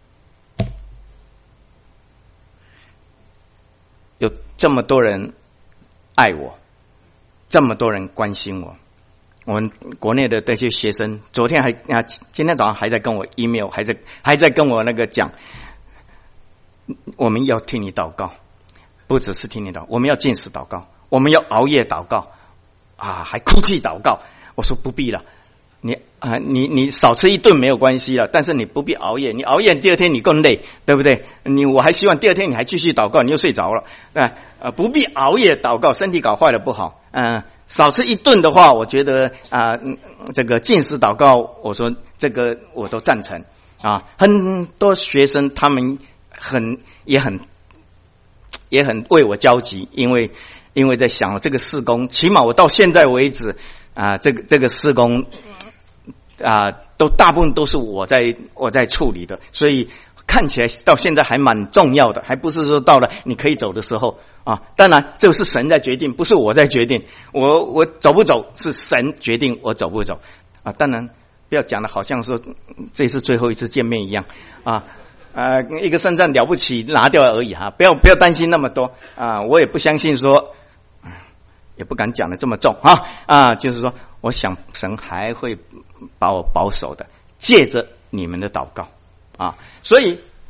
有这么多人爱我，这么多人关心我。我们国内的这些学生，昨天还啊，今天早上还在跟我 email， 还在还在跟我那个讲，我们要替你祷告，不只是替你祷，我们要禁食祷告，我们要熬夜祷告啊，还哭泣祷告。我说不必了，你啊，你你少吃一顿没有关系了，但是你不必熬夜，你熬夜第二天你更累，对不对？你我还希望第二天你还继续祷告，你又睡着了，啊呃，不必熬夜祷告，身体搞坏了不好，嗯、呃。少吃一顿的话，我觉得啊、呃，这个禁食祷告，我说这个我都赞成啊。很多学生他们很也很也很为我焦急，因为因为在想这个事工，起码我到现在为止啊，这个这个事工啊，都大部分都是我在我在处理的，所以看起来到现在还蛮重要的，还不是说到了你可以走的时候。啊，当然这个是神在决定，不是我在决定。我我走不走是神决定我走不走啊。当然不要讲的好像说这是最后一次见面一样啊。呃，一个肾脏了不起拿掉而已哈、啊，不要不要担心那么多啊。我也不相信说，也不敢讲的这么重啊啊，就是说，我想神还会把我保守的，借着你们的祷告啊。所以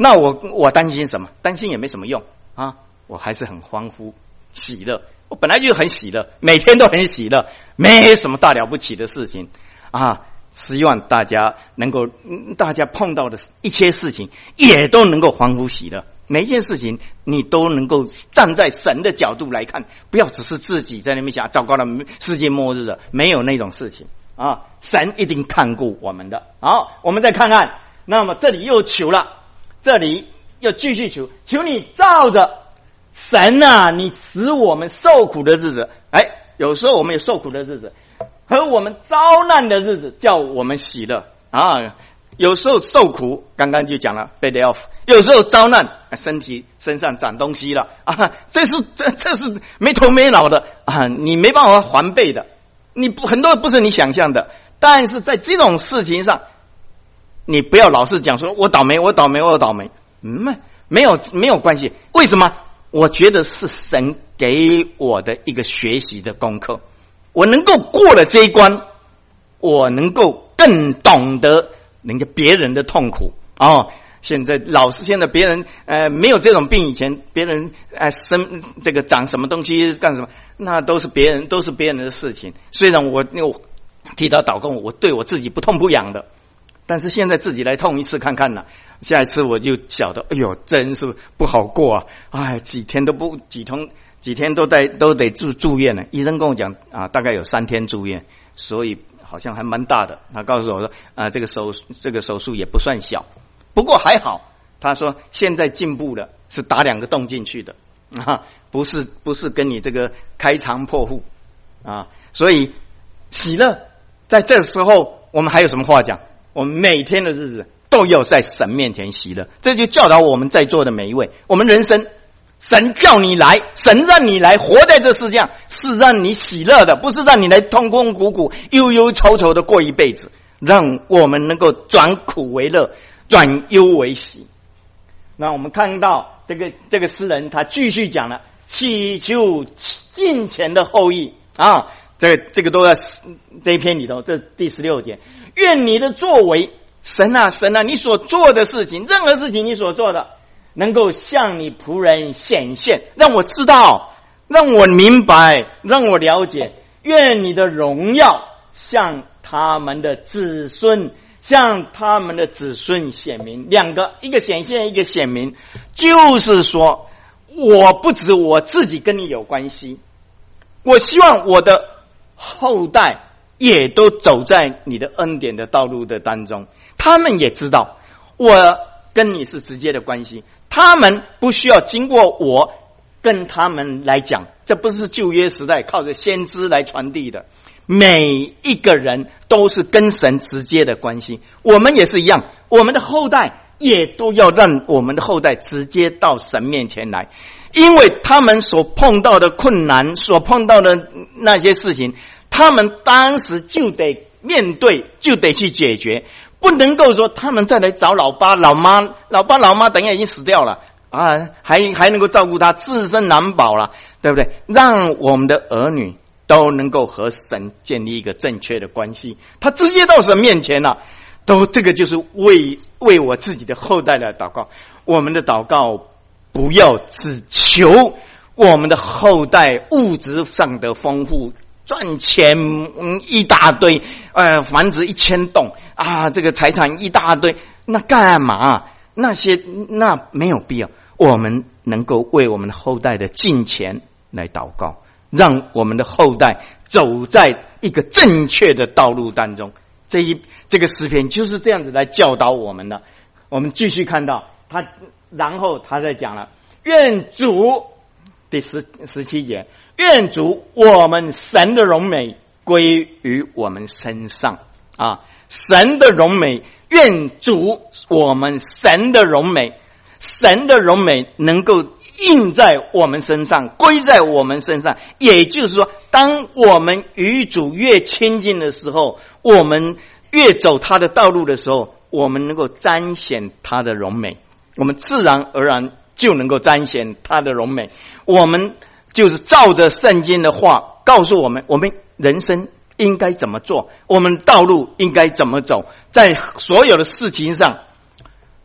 那我我担心什么？担心也没什么用啊！我还是很欢呼喜乐。我本来就很喜乐，每天都很喜乐，没什么大了不起的事情啊！希望大家能够，大家碰到的一切事情也都能够欢呼喜乐。每一件事情你都能够站在神的角度来看，不要只是自己在那边想，糟糕了，世界末日了，没有那种事情啊！神一定看顾我们的。好，我们再看看，那么这里又求了，这里又继续求，求你照着神啊，你使我们受苦的日子，哎，有时候我们有受苦的日子，和我们遭难的日子，叫我们喜乐啊。有时候受苦，刚刚就讲了 bad off， 有时候遭难，身体身上长东西了啊，这是这这是没头没脑的啊，你没办法还倍的，你不很多不是你想象的。但是在这种事情上，你不要老是讲说我倒霉，我倒霉，我倒霉，嗯，没有没有关系。为什么？我觉得是神给我的一个学习的功课，我能够过了这一关，我能够更懂得人家别人的痛苦哦。现在老是现在别人呃没有这种病以前，别人呃生这个长什么东西干什么，那都是别人都是别人的事情。虽然我我替他祷告，我对我自己不痛不痒的，但是现在自己来痛一次看看呢，下一次我就晓得，哎呦，真是不好过啊！哎，几天都不几通几天都在都得住住院呢。医生跟我讲啊，大概有三天住院，所以好像还蛮大的。他告诉我说啊，这个手这个手术也不算小，不过还好。他说现在进步了，是打两个洞进去的啊，不是不是跟你这个开肠破腹啊。所以喜乐，在这时候我们还有什么话讲？我们每天的日子都要在神面前喜乐，这就教导我们在座的每一位。我们人生，神叫你来，神让你来活在这世界上，是让你喜乐的，不是让你来痛痛苦苦、忧忧愁愁的过一辈子。让我们能够转苦为乐，转忧为喜。那我们看到这个这个诗人，他继续讲了，祈求近前的后裔啊，这个这个都在这一篇里头，这第十六节。愿你的作为，神啊神啊，你所做的事情，任何事情你所做的，能够向你仆人显现，让我知道，让我明白，让我了解。愿你的荣耀向他们的子孙，向他们的子孙显明。两个，一个显现，一个显明，就是说，我不止我自己跟你有关系，我希望我的后代也都走在你的恩典的道路的当中，他们也知道我跟你是直接的关系，他们不需要经过我跟他们来讲，这不是旧约时代靠着先知来传递的，每一个人都是跟神直接的关系，我们也是一样，我们的后代也都要让我们的后代直接到神面前来，因为他们所碰到的困难，所碰到的那些事情，他们当时就得面对，就得去解决，不能够说他们再来找老爸老妈，老爸老妈等一下已经死掉了啊，还还能够照顾他，自身难保了，对不对？让我们的儿女都能够和神建立一个正确的关系，他直接到神面前了、啊，都这个就是为为我自己的后代来祷告。我们的祷告不要只求我们的后代物质上的丰富。赚钱、嗯、一大堆，呃，房子一千栋啊，这个财产一大堆，那干嘛？那些那没有必要。我们能够为我们的后代的敬虔来祷告，让我们的后代走在一个正确的道路当中。这一这个诗篇就是这样子来教导我们的。我们继续看到他，然后他在讲了，愿主第十十七节。愿主我们神的荣美归于我们身上啊！神的荣美，愿主我们神的荣美，神的荣美能够印在我们身上，归在我们身上。也就是说，当我们与主越亲近的时候，我们越走他的道路的时候，我们能够彰显他的荣美，我们自然而然就能够彰显他的荣美。我们就是照着圣经的话告诉我们，我们人生应该怎么做，我们道路应该怎么走，在所有的事情上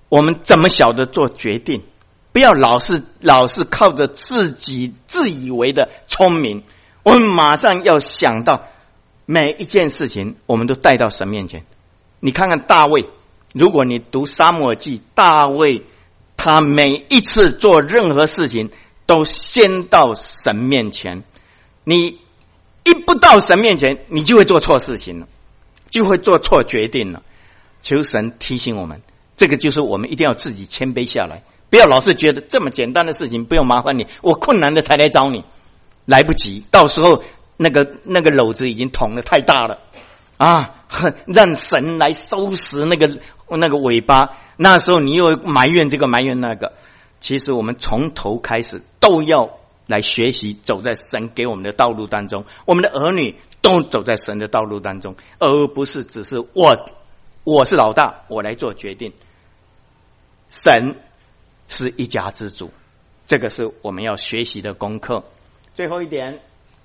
我们怎么晓得做决定？不要老是老是靠着自己自以为的聪明，我们马上要想到每一件事情，我们都带到神面前。你看看大卫，如果你读撒母耳记，大卫他每一次做任何事情都先到神面前，你一不到神面前，你就会做错事情了，就会做错决定了。求神提醒我们，这个就是我们一定要自己谦卑下来，不要老是觉得这么简单的事情不用麻烦你，我困难的才来找你，来不及，到时候那个那个篓子已经捅得太大了啊！让神来收拾那个那个尾巴，那时候你又埋怨这个埋怨那个。其实我们从头开始都要来学习走在神给我们的道路当中，我们的儿女都走在神的道路当中，而不是只是我我是老大，我来做决定。神是一家之主，这个是我们要学习的功课。最后一点，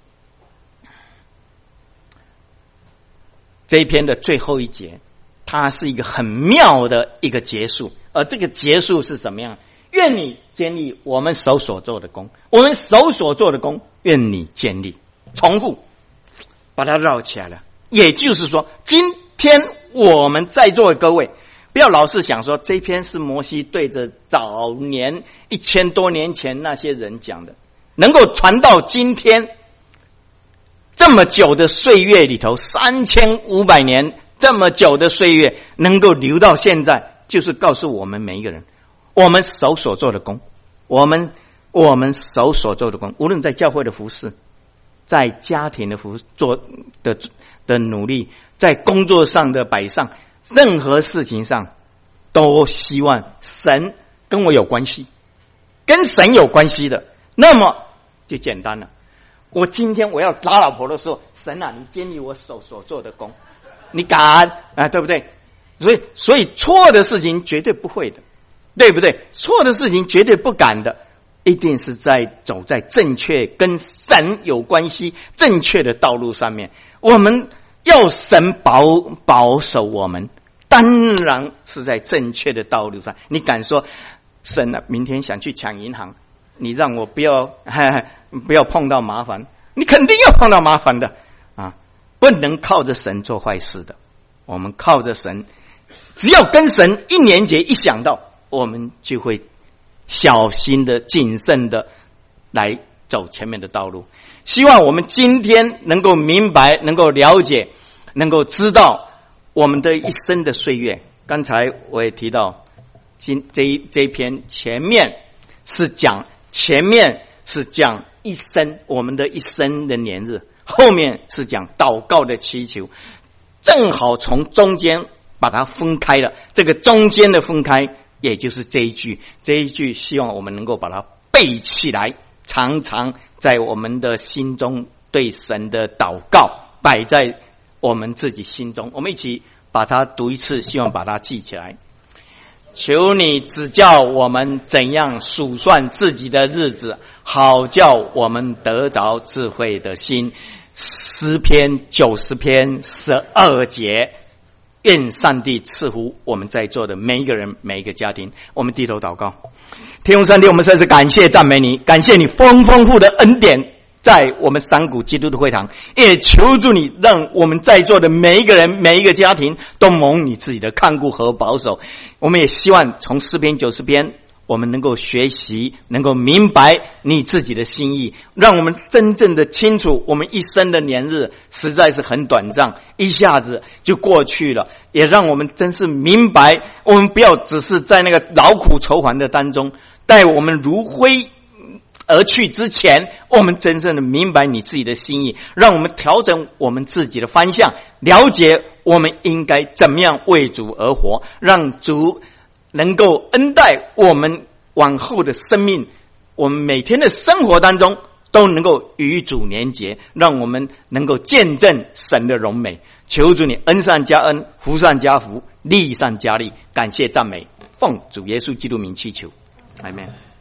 这一篇的最后一节，它是一个很妙的一个结束，而这个结束是怎么样？愿你建立我们手所做的工，我们手所做的工，愿你建立。重复，把它绕起来了。也就是说，今天我们在座的各位，不要老是想说这篇是摩西对着早年一千多年前那些人讲的，能够传到今天这么久的岁月里头，三千五百年这么久的岁月能够留到现在，就是告诉我们每一个人，我们手所做的工，我们我们手所做的工，无论在教会的服事，在家庭的服做的的努力，在工作上的摆上，任何事情上都希望神跟我有关系，跟神有关系的，那么就简单了。我今天我要打老婆的时候，神啊，你建立我手所做的工，你敢啊，对不对？所以所以错的事情绝对不会的，对不对？错的事情绝对不敢的，一定是在走在正确跟神有关系正确的道路上面。我们要神保保守我们，当然是在正确的道路上。你敢说神啊，明天想去抢银行，你让我不要不要碰到麻烦，你肯定要碰到麻烦的啊！不能靠着神做坏事的，我们靠着神，只要跟神一连结一想到，我们就会小心的谨慎的来走前面的道路。希望我们今天能够明白，能够了解，能够知道我们的一生的岁月。刚才我也提到，今这一这一篇前面是讲前面是讲一生，我们的一生的年日，后面是讲祷告的祈求，正好从中间把它分开了。这个中间的分开，也就是这一句，这一句希望我们能够把它背起来，常常在我们的心中对神的祷告摆在我们自己心中。我们一起把它读一次，希望把它记起来。求你指教我们怎样数算自己的日子，好叫我们得着智慧的心。诗篇九十篇十二节，愿上帝赐福我们在座的每一个人，每一个家庭。我们低头祷告。天父上帝，我们真是感谢赞美你，感谢你丰丰富的恩典在我们山谷基督的会堂，也求助你让我们在座的每一个人每一个家庭都蒙你自己的看顾和保守。我们也希望从诗篇九十篇我们能够学习，能够明白你自己的心意，让我们真正的清楚我们一生的年日实在是很短暂，一下子就过去了。也让我们真是明白，我们不要只是在那个劳苦愁烦的当中，待我们如灰而去之前，我们真正的明白你自己的心意，让我们调整我们自己的方向，了解我们应该怎么样为主而活，让主能够恩待我们往后的生命，我们每天的生活当中都能够与主连结，让我们能够见证神的荣美。求主你恩上加恩，福上加福，利上加利。感谢赞美，奉主耶稣基督名祈求，阿们。